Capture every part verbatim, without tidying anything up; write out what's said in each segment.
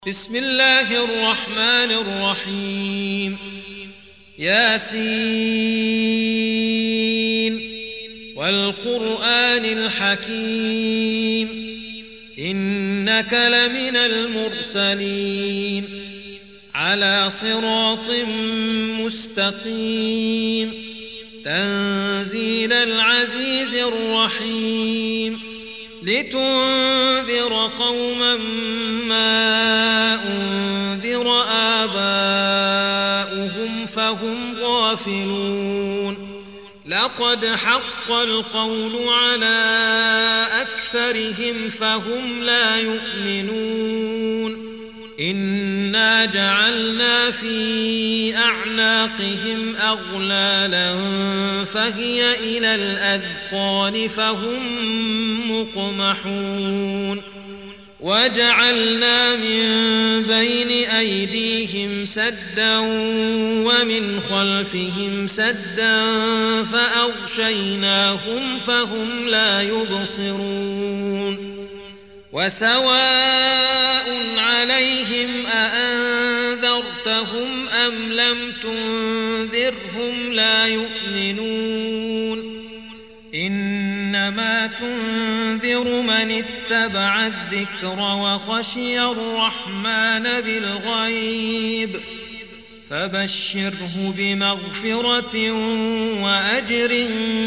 بسم الله الرحمن الرحيم. ياسين والقرآن الحكيم إنك لمن المرسلين على صراط مستقيم تنزيل العزيز الرحيم لتنذر قوما ما أنذر آباؤهم فهم غافلون لقد حق القول على أكثرهم فهم لا يؤمنون إنا جعلنا في أعناقهم أغلالا فهي إلى الأذقان فهم مقمحون وجعلنا من بين أيديهم سدا ومن خلفهم سدا فأغشيناهم فهم لا يبصرون وسواء عليهم أأنذرتهم أم لم تنذرهم لا يؤمنون إنما تنذر من اتبع الذكر وخشي الرحمن بالغيب فبشره بمغفرة وأجر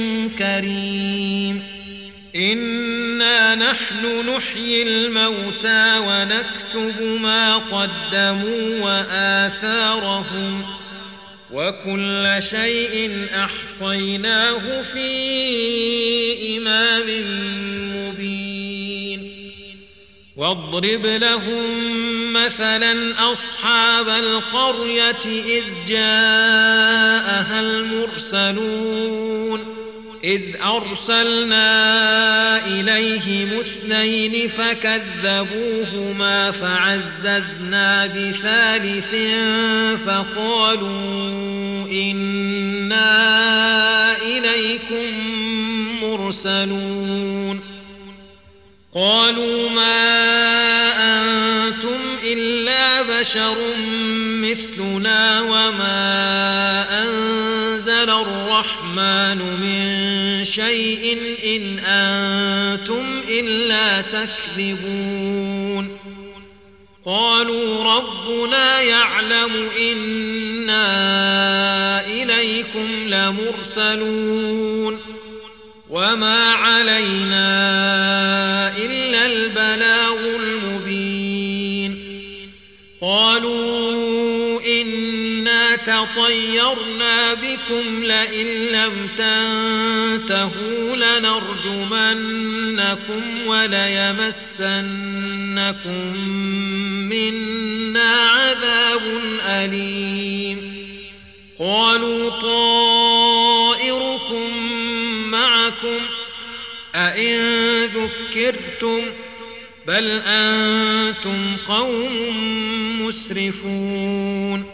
كريم إنا نحن نحيي الموتى ونكتب ما قدموا وآثارهم وكل شيء أحصيناه في إمام مبين واضرب لهم مثلا أصحاب القرية إذ جاءها المرسلون إذ أرسلنا إليهم اثنين فكذبوهما فعززنا بثالث فقالوا إنا إليكم مرسلون قالوا ما أنتم إلا بشر مثلنا وما أنزل الرحمن من شيء إن أنتم إلا تكذبون قالوا ربنا يعلم إنا إليكم لمرسلون وما علينا إلا البلاغ المبين قالوا إنا تطيرنا بكم لئن لم تنتهوا لنرجمنكم وليمسنكم منا عذاب أليم قالوا طائركم معكم أئن ذكرتم بل أنتم قوم مسرفون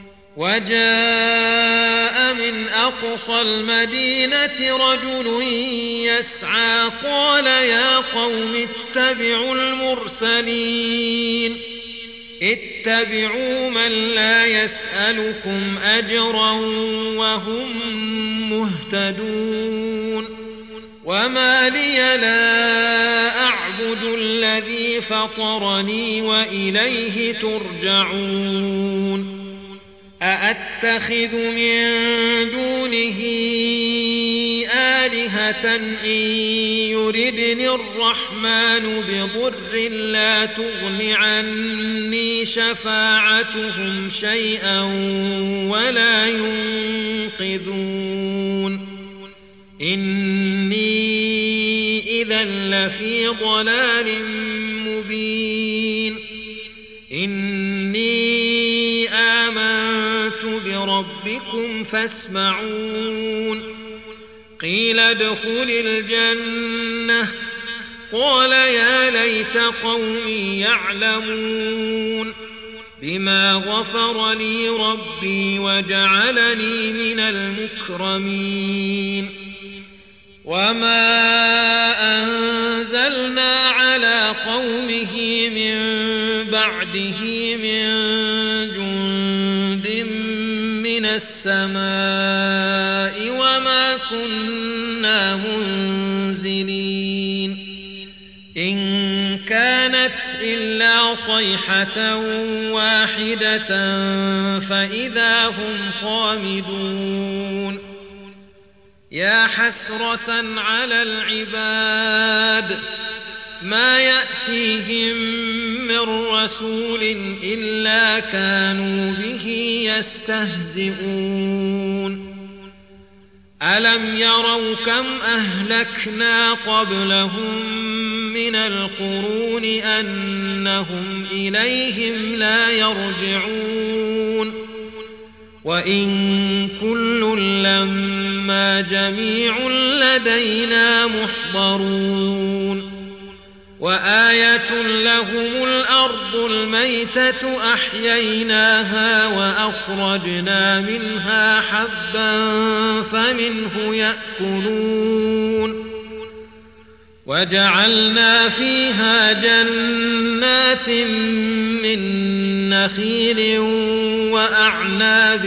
وجاء من أقصى المدينة رجل يسعى قال يا قوم اتبعوا المرسلين اتبعوا من لا يسألكم أجرا وهم مهتدون وما لي لا أعبد الذي فطرني وإليه ترجعون أأتخذ من دونه آلهة إن يردني الرحمن بضر لا تغن عني شفاعتهم شيئا ولا ينقذون إني إذا لفي ضلال مبين إني آمنت بربكم فاسمعون قيل ادخل الجنة قال يا ليت قومي يعلمون بما غفر لي ربي وجعلني من المكرمين وما أنزلنا على قومه من بعده من جند من السماء وما كنا منزلين إن كانت إلا صيحة واحدة فإذا هم خامدون يا حسرة على العباد ما يأتيهم من رسول إلا كانوا به يستهزئون ألم يروا كم أهلكنا قبلهم من القرون أنهم إليهم لا يرجعون وإن كل لما جميع لدينا محضرون وآية لهم الأرض الميتة أحييناها وأخرجنا منها حبا فمنه يأكلون وجعلنا فيها جنات من نخيل وأعناب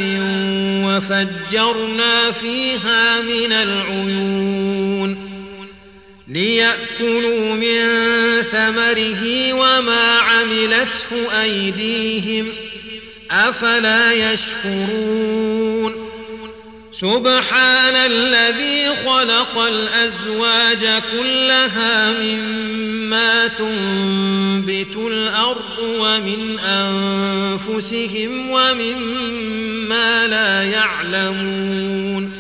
وفجرنا فيها من العيون ليأكلوا من ثمره وما عملته أيديهم أفلا يشكرون سبحان الذي خلق الأزواج كلها مما تنبت الأرض ومن أنفسهم ومما لا يعلمون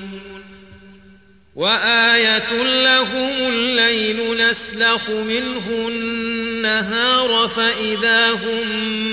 وآية لهم الليل نسلخ منه النهار فإذا هم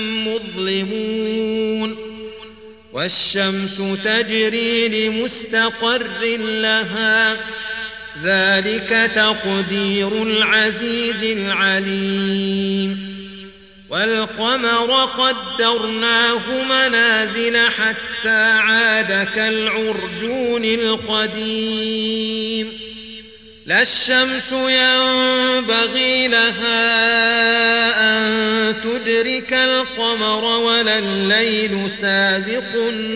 مظلمون والشمس تجري لمستقر لها ذلك تقدير العزيز العليم والقمر قدرناه منازل حتى عاد كالعرجون القديم لا الشمس ينبغي لها أن تدرك القمر ولا الليل سابق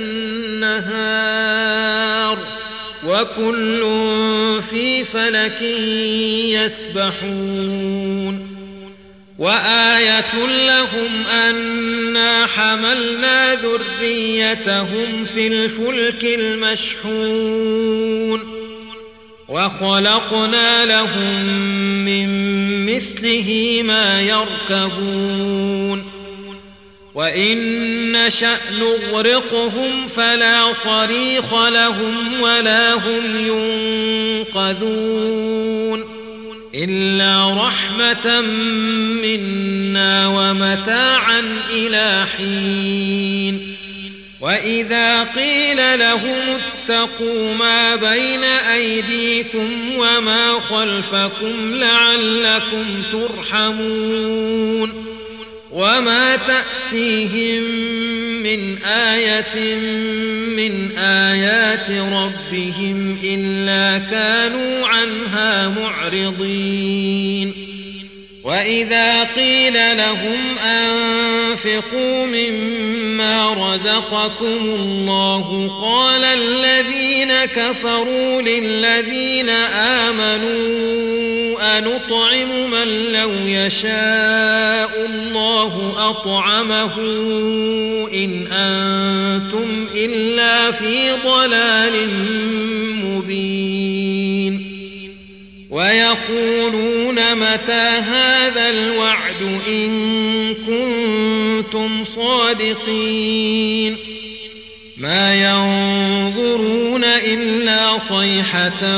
النهار وكل في فلك يسبحون وآية لهم أنا حملنا ذريتهم في الفلك المشحون وخلقنا لهم من مثله ما يركبون وإن نشأ نغرقهم فلا صريخ لهم ولا هم ينقذون إلا رحمة منا ومتاعا إلى حين وإذا قيل لهم اتقوا ما بين أيديكم وما خلفكم لعلكم ترحمون وما تأتيهم من آية من آيات ربهم إلا كانوا عنها معرضين وإذا قيل لهم أنفقوا مما رزقكم الله قال الذين كفروا للذين آمنوا أنطعم من لو يشاء الله أطعمه إن أنتم إلا في ضلال مبين ويقولون متى هذا الوعد إن كنتم صادقين ما ينظرون إلا صيحة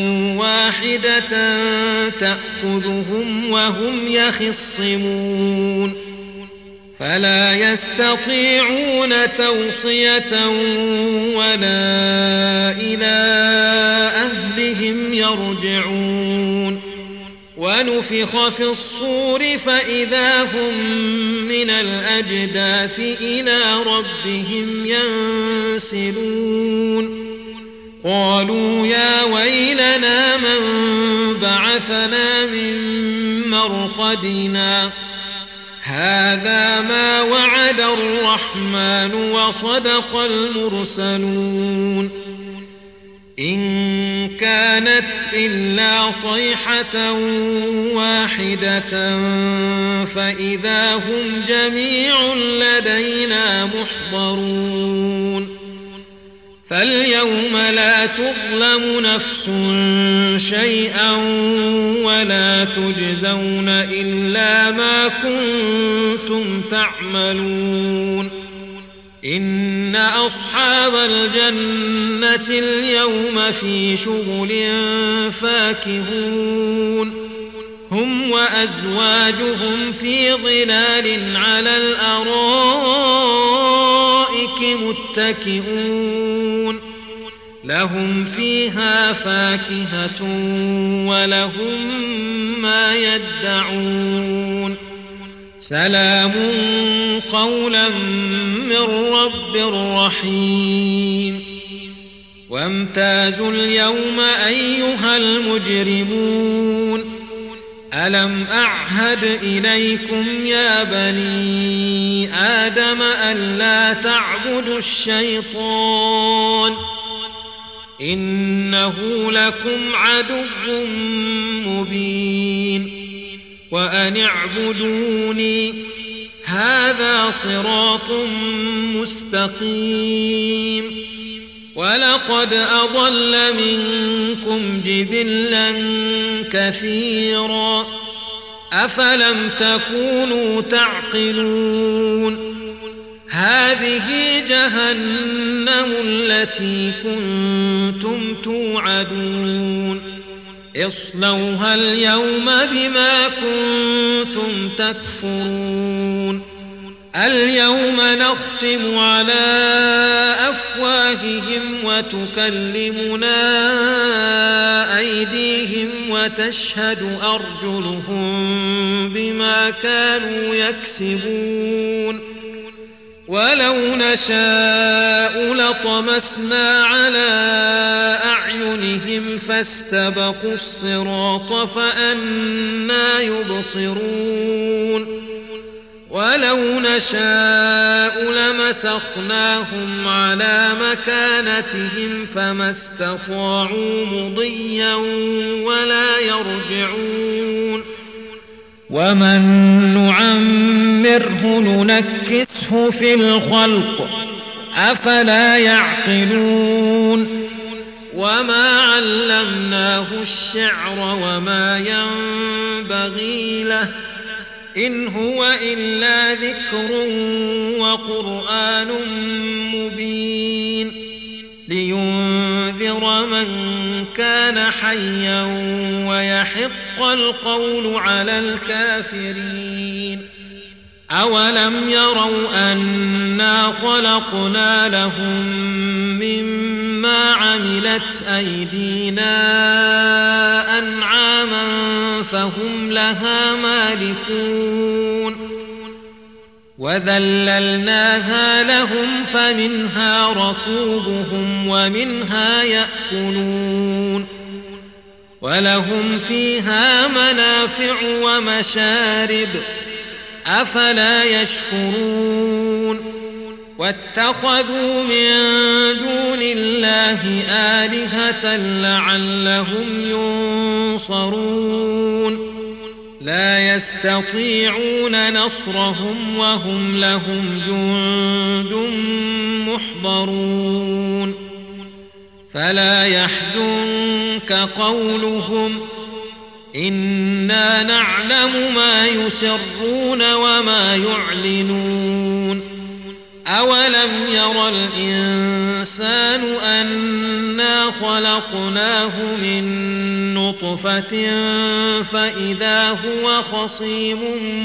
واحدة تأخذهم وهم يخصمون فلا يستطيعون توصية ولا إلى أهلهم يرجعون ونفخ في الصور فإذا هم من الأجداث إلى ربهم ينسلون قالوا يا ويلنا من بعثنا من مرقدنا هذا ما وعد الرحمن وصدق المرسلون إن كانت إلا صيحة واحدة فإذا هم جميع لدينا محضرون فاليوم لا تظلم نفس شيئا ولا تجزون إلا ما كنتم تعملون إن أصحاب الجنة اليوم في شغل فاكهون هم وأزواجهم في ظلال على الأرائك متكئون لهم فيها فاكهة ولهم ما يدعون سلام قولا من رب رحيم وامتازوا اليوم أيها المجرمون ألم أعهد إليكم يا بني آدم ألا تعبدوا الشيطان إنه لكم عدو مبين وأن اعبدوني هذا صراط مستقيم ولقد أضل منكم جبلا كثيرا أفلم تكونوا تعقلون هذه جهنم التي كنتم توعدون اصلوها اليوم بما كنتم تكفرون اليوم نختم على أفواههم وتكلمنا أيديهم وتشهد أرجلهم بما كانوا يكسبون ولو نشاء لطمسنا على أعينهم فاستبقوا الصراط فأنى يبصرون ولو نشاء لمسخناهم على مكانتهم فما استطاعوا مضيا ولا يرجعون ومن نعمره ننكسه في الخلق أفلا يعقلون وما علمناه الشعر وما ينبغي له إن هو إلا ذكر وقرآن مبين لينذر من كان حيا ويحق القول على الكافرين أولم يروا أنا خلقنا لهم مما عملت أيدينا أنعاما فهم لها مالكون وذللناها لهم فمنها ركوبهم ومنها يأكلون ولهم فيها منافع ومشارب أفلا يشكرون واتخذوا من دون الله آلهة لعلهم ينصرون لا يستطيعون نصرهم وهم لهم جند محضرون فلا يحزنك قولهم إنا نعلم ما يسرون وما يعلنون أولم ير الإنسان أنا خلقناه من نطفة فإذا هو خصيم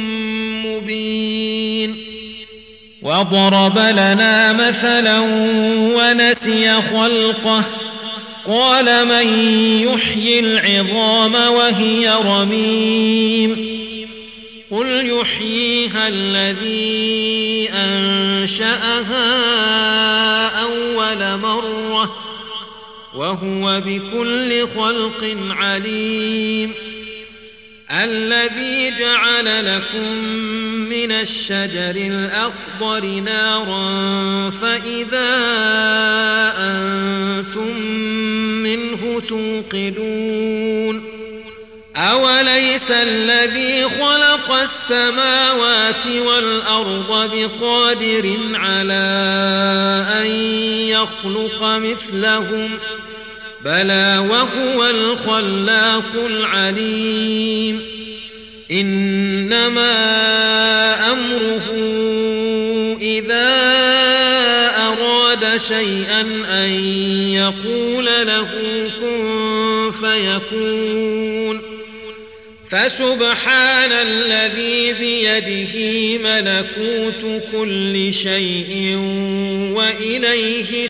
مبين وضرب لنا مثلا ونسي خلقه قال من يحيي العظام وهي رميم قل يحييها الذي أنشأها أول مرة وهو بكل خلق عليم الذي جعل لكم من من الشجر الأخضر نارا فإذا أنتم منه توقدون أوليس الذي خلق السماوات والأرض بقادر على أن يخلق مثلهم بلى وهو الخلاق العليم إنما أمره إذا أراد شيئا أن يقول له كن فيكون فسبحان الذي بيده ملكوت كل شيء وإليه